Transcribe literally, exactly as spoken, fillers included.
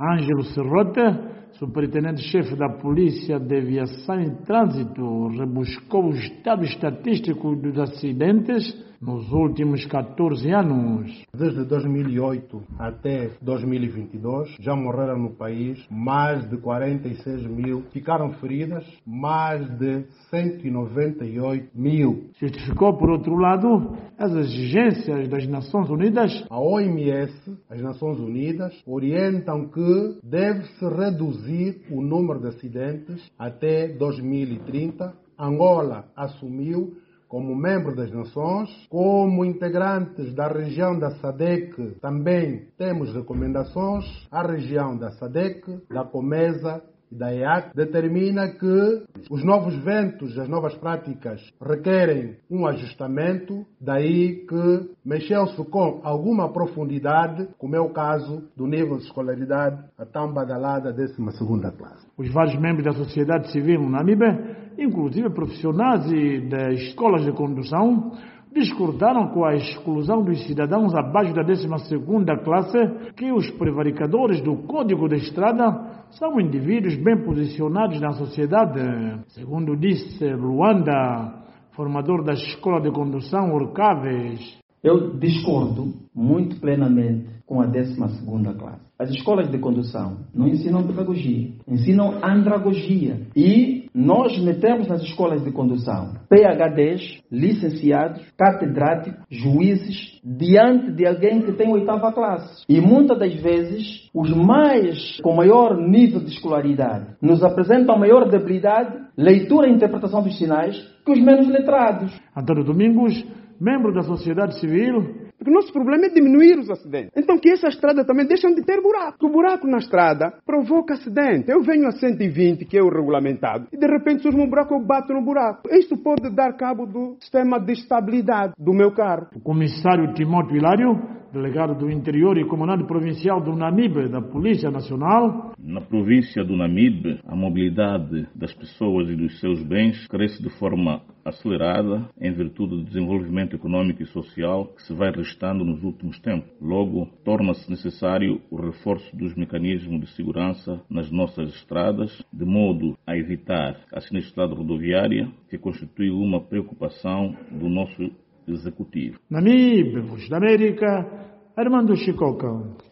Ângelo Serrote, superintendente-chefe da Polícia de Aviação em Trânsito, rebuscou o estado estatístico dos acidentes nos últimos catorze anos. Desde dois mil e oito até dois mil e vinte e dois, já morreram no país mais de quarenta e seis mil, ficaram feridas mais de cento e noventa e oito mil. Justificou, por outro lado, as exigências das Nações Unidas. A O M S, as Nações Unidas, orientam que deve-se reduzir o número de acidentes até dois mil e trinta. Angola assumiu, como membro das Nações, como integrantes da região da SADC, também temos recomendações. A região da SADC, da COMESA e da E A C determina que os novos ventos, as novas práticas requerem um ajustamento, daí que mexeu-se com alguma profundidade, como é o caso do nível de escolaridade, a tão badalada décima segunda classe. Os vários membros da sociedade civil no Namibe, inclusive profissionais e das escolas de condução, discordaram com a exclusão dos cidadãos abaixo da décima segunda classe, que os prevaricadores do Código de Estrada são indivíduos bem posicionados na sociedade. Segundo disse Luanda, formador da Escola de Condução Orcaves. Eu discordo muito plenamente com a décima segunda classe. As escolas de condução não ensinam pedagogia, ensinam andragogia. E nós metemos nas escolas de condução P H Ds, licenciados, catedráticos, juízes, diante de alguém que tem oitava classe. E muitas das vezes, os mais com maior nível de escolaridade nos apresentam maior debilidade, leitura e interpretação dos sinais, que os menos letrados. Antônio Domingos, membro da sociedade civil. Porque o nosso problema é diminuir os acidentes. Então que essa estrada também deixem de ter buraco. O buraco na estrada provoca acidente. Eu venho a cento e vinte, que é o regulamentado, e de repente surge um buraco, eu bato no buraco. Isto pode dar cabo do sistema de estabilidade do meu carro. O comissário Timóteo Hilário, delegado do Interior e comandante provincial do Namibe, da Polícia Nacional. Na província do Namibe, a mobilidade das pessoas e dos seus bens cresce de forma acelerada em virtude do desenvolvimento econômico e social que se vai restando nos últimos tempos. Logo, torna-se necessário o reforço dos mecanismos de segurança nas nossas estradas, de modo a evitar a sinistralidade rodoviária, que constitui uma preocupação do nosso Executivo. Namibe, Voz da América, Armando Chicoca.